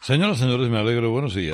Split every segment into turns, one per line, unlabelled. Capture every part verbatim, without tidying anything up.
Señoras y señores, me alegro. Buenos días.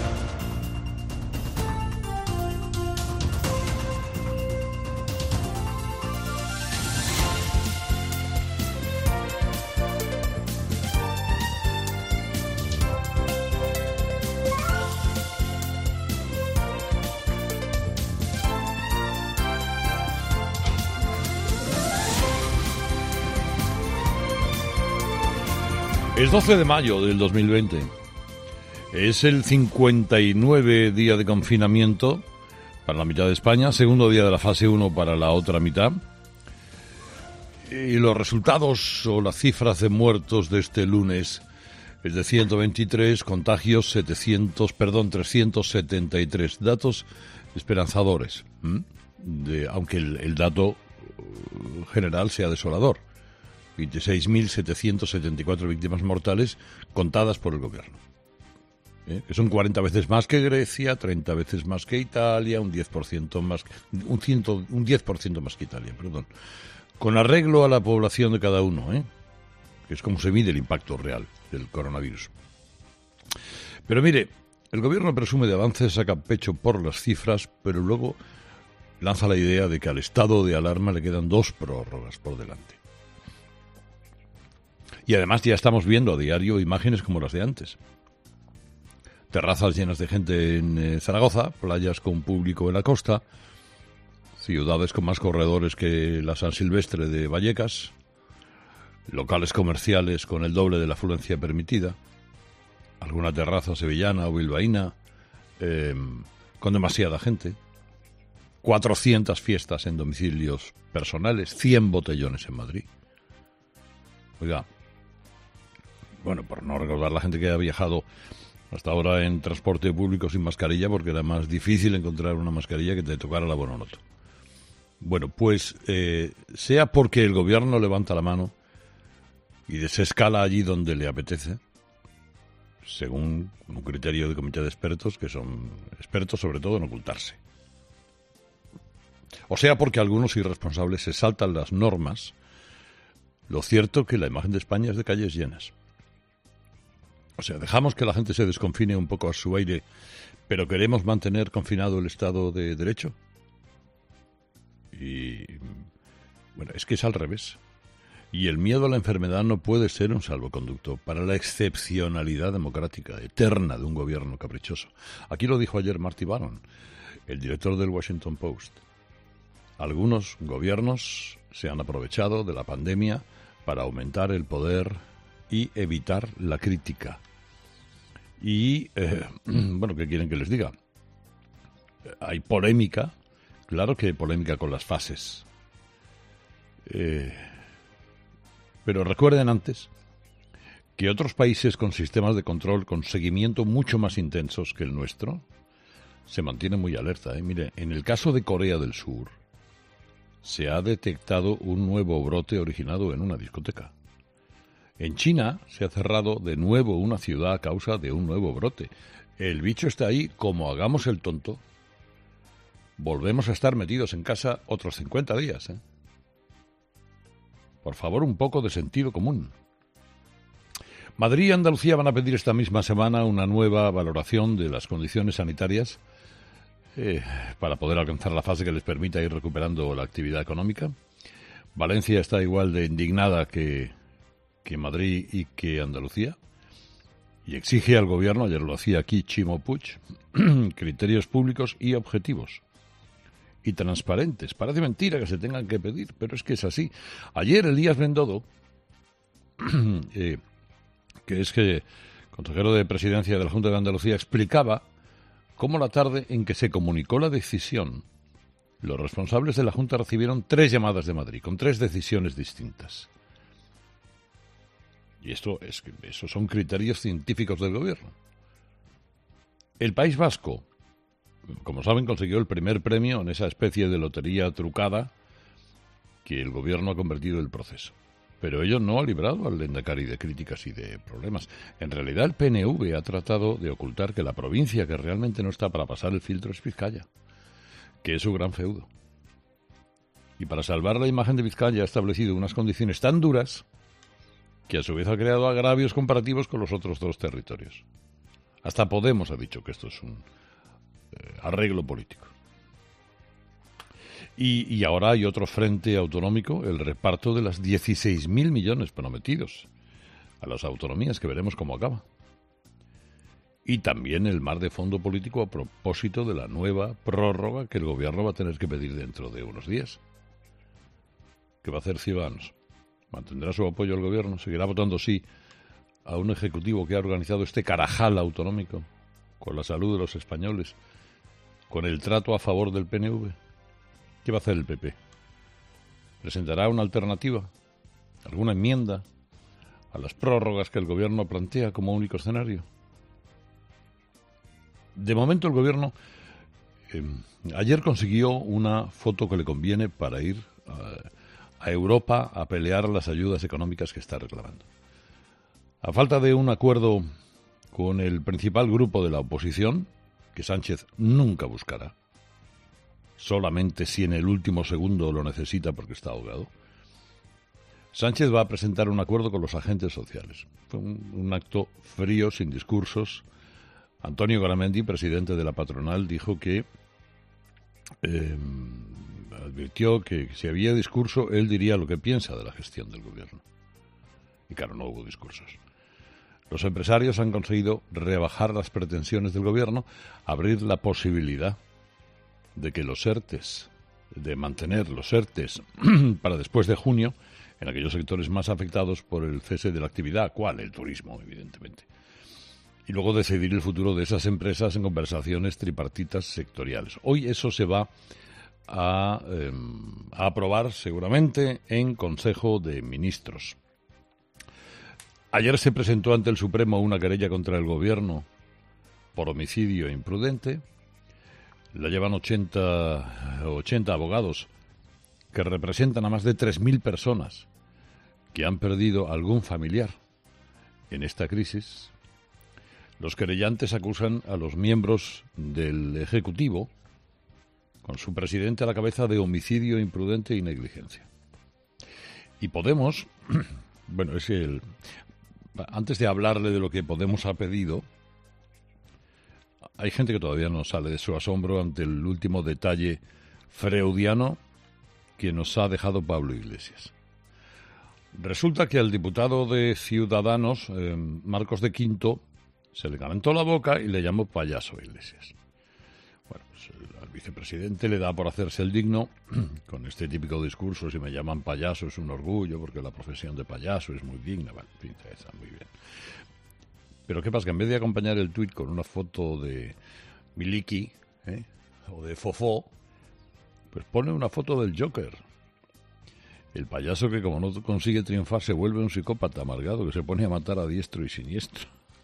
Es doce de mayo del dos mil veinte. Es el cincuenta y nueve día de confinamiento para la mitad de España, segundo día de la fase uno para la otra mitad. Y los resultados o las cifras de muertos de este lunes es de ciento veintitrés, contagios setecientos, perdón, trescientos setenta y tres. Datos esperanzadores, de, aunque el, el dato general sea desolador. veintiséis mil setecientos setenta y cuatro víctimas mortales contadas por el gobierno. ¿Eh? Que son cuarenta veces más que Grecia, treinta veces más que Italia, un diez por ciento más, un, ciento, un diez por ciento más que Italia, perdón. Con arreglo a la población de cada uno, ¿eh? Que es como se mide el impacto real del coronavirus. Pero mire, el gobierno presume de avances, saca pecho por las cifras, pero luego lanza la idea de que al estado de alarma le quedan dos prórrogas por delante. Y además ya estamos viendo a diario imágenes como las de antes. Terrazas llenas de gente en eh, Zaragoza, playas con público en la costa, ciudades con más corredores que la San Silvestre de Vallecas, locales comerciales con el doble de la afluencia permitida, alguna terraza sevillana o bilbaína eh, con demasiada gente, cuatrocientas fiestas en domicilios personales, cien botellones en Madrid. Oiga, bueno, por no recordar la gente que ha viajado hasta ahora en transporte público sin mascarilla, porque era más difícil encontrar una mascarilla que te tocara la Bononoto. Bueno, pues eh, sea porque el gobierno levanta la mano y desescala allí donde le apetece, según un criterio de comité de expertos, que son expertos sobre todo en ocultarse. O sea porque algunos irresponsables se saltan las normas, lo cierto que la imagen de España es de calles llenas. O sea, dejamos que la gente se desconfine un poco a su aire, pero queremos mantener confinado el Estado de Derecho. Y, bueno, es que es al revés. Y el miedo a la enfermedad no puede ser un salvoconducto para la excepcionalidad democrática eterna de un gobierno caprichoso. Aquí lo dijo ayer Marty Baron, el director del Washington Post. Algunos gobiernos se han aprovechado de la pandemia para aumentar el poder y evitar la crítica. Y, eh, bueno, ¿qué quieren que les diga? Hay polémica, claro que hay polémica con las fases. Eh, pero recuerden antes que otros países con sistemas de control, con seguimiento mucho más intensos que el nuestro, se mantienen muy alerta. ¿eh? Mire, en el caso de Corea del Sur, se ha detectado un nuevo brote originado en una discoteca. En China se ha cerrado de nuevo una ciudad a causa de un nuevo brote. El bicho está ahí, como hagamos el tonto, volvemos a estar metidos en casa otros cincuenta días. ¿eh? Por favor, un poco de sentido común. Madrid y Andalucía van a pedir esta misma semana una nueva valoración de las condiciones sanitarias eh, para poder alcanzar la fase que les permita ir recuperando la actividad económica. Valencia está igual de indignada que... que Madrid y que Andalucía, y exige al gobierno, ayer lo hacía aquí Chimo Puig, criterios públicos y objetivos, y transparentes. Parece mentira que se tengan que pedir, pero es que es así. Ayer Elías Bendodo, eh, que es que consejero de Presidencia de la Junta de Andalucía, explicaba cómo la tarde en que se comunicó la decisión, los responsables de la Junta recibieron tres llamadas de Madrid, con tres decisiones distintas. Y esto es, esos son criterios científicos del gobierno. El País Vasco, como saben, consiguió el primer premio en esa especie de lotería trucada que el gobierno ha convertido en el proceso. Pero ello no ha librado al Lehendakari de críticas y de problemas. En realidad el P N V ha tratado de ocultar que la provincia que realmente no está para pasar el filtro es Vizcaya, que es su gran feudo. Y para salvar la imagen de Vizcaya ha establecido unas condiciones tan duras que a su vez ha creado agravios comparativos con los otros dos territorios. Hasta Podemos ha dicho que esto es un eh, arreglo político. Y, y ahora hay otro frente autonómico, el reparto de las dieciséis mil millones prometidos a las autonomías, que veremos cómo acaba. Y también el mar de fondo político a propósito de la nueva prórroga que el gobierno va a tener que pedir dentro de unos días. ¿Qué va a hacer Ciudadanos? ¿Mantendrá su apoyo al gobierno? ¿Seguirá votando sí a un ejecutivo que ha organizado este carajal autonómico con la salud de los españoles, con el trato a favor del P N V? ¿Qué va a hacer el P P? ¿Presentará una alternativa? ¿Alguna enmienda a las prórrogas que el gobierno plantea como único escenario? De momento el gobierno eh, ayer consiguió una foto que le conviene para ir a, a Europa a pelear las ayudas económicas que está reclamando. A falta de un acuerdo con el principal grupo de la oposición, que Sánchez nunca buscará, solamente si en el último segundo lo necesita porque está ahogado, Sánchez va a presentar un acuerdo con los agentes sociales. Fue un, un acto frío, sin discursos. Antonio Garamendi, presidente de la patronal, dijo que eh, advirtió que si había discurso, él diría lo que piensa de la gestión del gobierno. Y claro, no hubo discursos. Los empresarios han conseguido rebajar las pretensiones del gobierno, abrir la posibilidad de que los ERTES, de mantener los ERTES para después de junio, en aquellos sectores más afectados por el cese de la actividad, ¿cuál? El turismo, evidentemente. Y luego decidir el futuro de esas empresas en conversaciones tripartitas sectoriales. Hoy eso se va a, eh, a aprobar seguramente en Consejo de Ministros. Ayer se presentó ante el Supremo una querella contra el Gobierno por homicidio imprudente. La llevan ochenta, ochenta abogados que representan a más de tres mil personas que han perdido algún familiar en esta crisis. Los querellantes acusan a los miembros del Ejecutivo, con su presidente a la cabeza, de homicidio imprudente y negligencia. Y Podemos, bueno, es el... Antes de hablarle de lo que Podemos ha pedido, hay gente que todavía no sale de su asombro ante el último detalle freudiano que nos ha dejado Pablo Iglesias. Resulta que al diputado de Ciudadanos, eh, Marcos de Quinto, se le calentó la boca y le llamó payaso a Iglesias. Bueno, pues el, al vicepresidente le da por hacerse el digno con este típico discurso: si me llaman payaso es un orgullo porque la profesión de payaso es muy digna. Bueno, en fin, está muy bien. Pero ¿qué pasa? Que en vez de acompañar el tuit con una foto de Miliki, ¿eh? o de Fofó, pues pone una foto del Joker. El payaso que, como no consigue triunfar, se vuelve un psicópata amargado que se pone a matar a diestro y siniestro.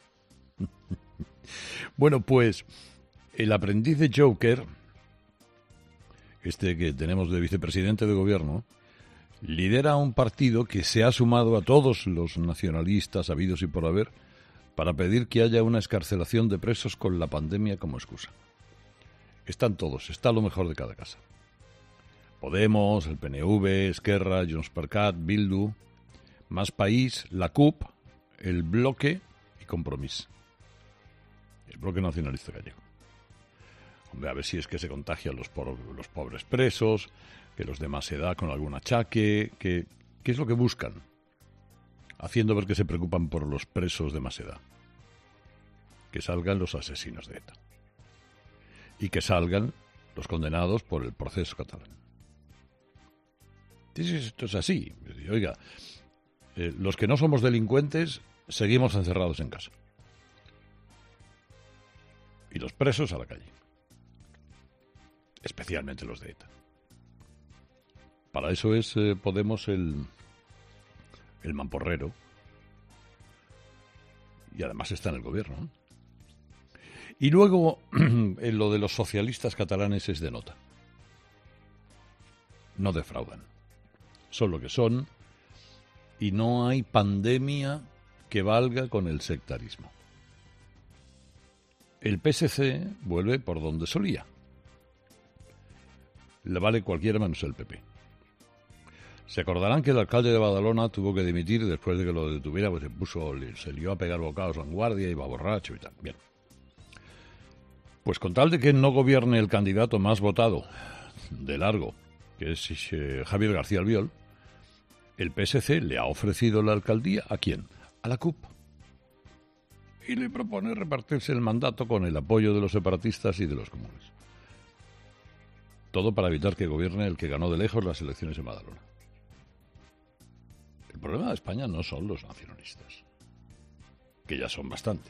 Bueno, pues el aprendiz de Joker, este que tenemos de vicepresidente de gobierno, lidera un partido que se ha sumado a todos los nacionalistas habidos y por haber para pedir que haya una excarcelación de presos con la pandemia como excusa. Están todos, está lo mejor de cada casa. Podemos, el P N V, Esquerra, Junts per Cat, Bildu, Más País, la C U P, el Bloque y Compromís. El Bloque Nacionalista Gallego. Hombre, a ver si es que se contagian los, por, los pobres presos, que los de más edad con algún achaque, que, ¿qué es lo que buscan? Haciendo ver que se preocupan por los presos de más edad. Que salgan los asesinos de ETA. Y que salgan los condenados por el proceso catalán. Esto es así. Oiga, eh, los que no somos delincuentes seguimos encerrados en casa. Y los presos a la calle. Especialmente los de ETA. Para eso es eh, Podemos el, el mamporrero. Y además está en el gobierno, ¿no? Y luego, en lo de los socialistas catalanes es de nota. No defraudan. Son lo que son. Y no hay pandemia que valga con el sectarismo. El P S C vuelve por donde solía. Le vale cualquiera menos el P P. Se acordarán que el alcalde de Badalona tuvo que dimitir después de que lo detuviera, pues se puso, se lió a pegar bocados en guardia, iba borracho y tal. Bien. Pues con tal de que no gobierne el candidato más votado, de largo, que es eh, Javier García Albiol, el P S C le ha ofrecido la alcaldía ¿a quién? A la C U P. Y le propone repartirse el mandato con el apoyo de los separatistas y de los comunes. Todo para evitar que gobierne el que ganó de lejos las elecciones en Badalona. El problema de España no son los nacionalistas, que ya son bastante.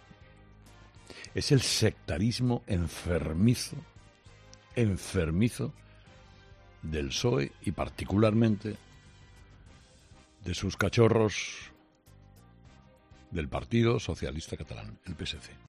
Es el sectarismo enfermizo, enfermizo del P S O E y particularmente de sus cachorros del Partido Socialista Catalán, el P S C.